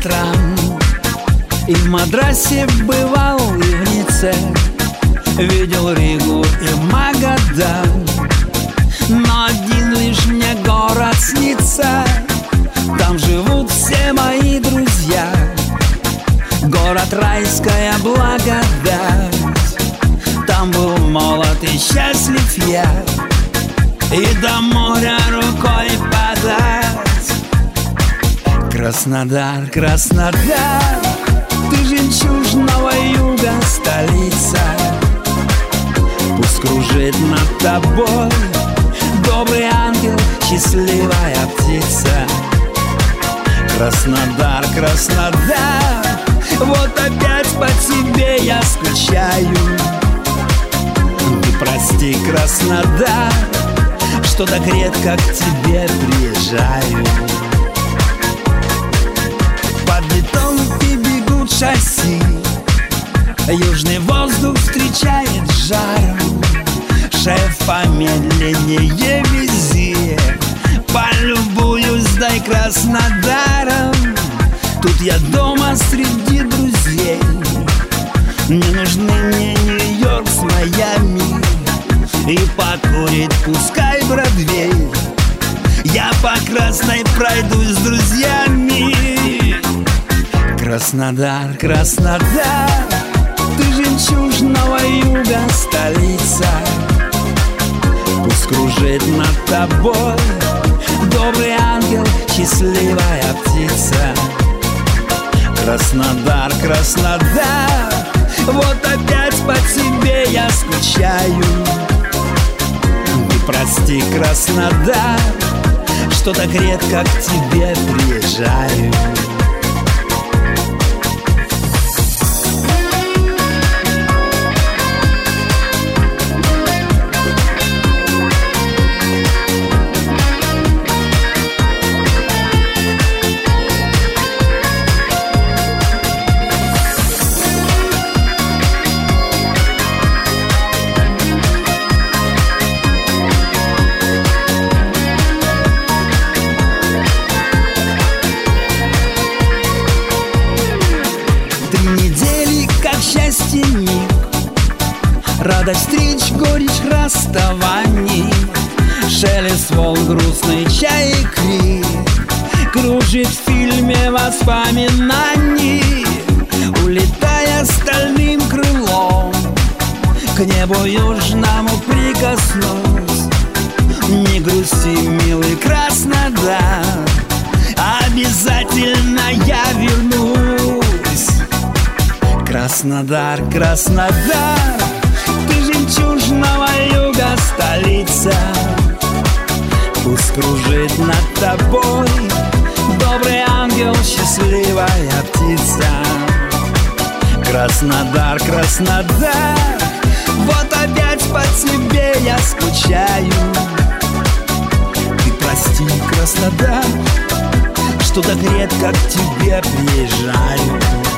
стран. И в Мадрасе бывал, и в Ницце, видел Ригу и Магадан. Но один лишь мне город снится, там живут все мои друзья. Город райская благодать, там был молод и счастлив я, и до моря рукой подать. Краснодар, Краснодар, ты жемчужного юга столица. Пусть кружит над тобой добрый ангел, счастливая птица. Краснодар, Краснодар, вот опять по тебе я скучаю. Ты прости, Краснодар, что так редко к тебе приезжаю. Под бетонки бегут шасси, южный воздух встречает жаром. Шеф, помедленнее вези, полюбуюсь, дай Краснодаром. Тут я дома среди друзей, не нужны мне Нью-Йорк с Майами, и покурить пускай Бродвей. Я по Красной пройдусь с друзьями. Краснодар, Краснодар, ты жемчужного юга столица. Пусть кружит над тобой добрый ангел, счастливая птица. Краснодар, Краснодар, вот опять по тебе я скучаю. Ты прости, Краснодар, что так редко к тебе приезжаю. Счастье миг, радость встреч, горечь расставаний, шелест волн, грустный чай и крик, кружит в фильме воспоминаний, улетая стальным крылом, к небу южному прикоснусь. Не грусти, милый Краснодар, обязательно я вернусь. Краснодар, Краснодар, ты жемчужного юга столица. Пусть кружит над тобой добрый ангел, счастливая птица. Краснодар, Краснодар, вот опять по тебе я скучаю. Ты прости, Краснодар, что так редко к тебе приезжаю.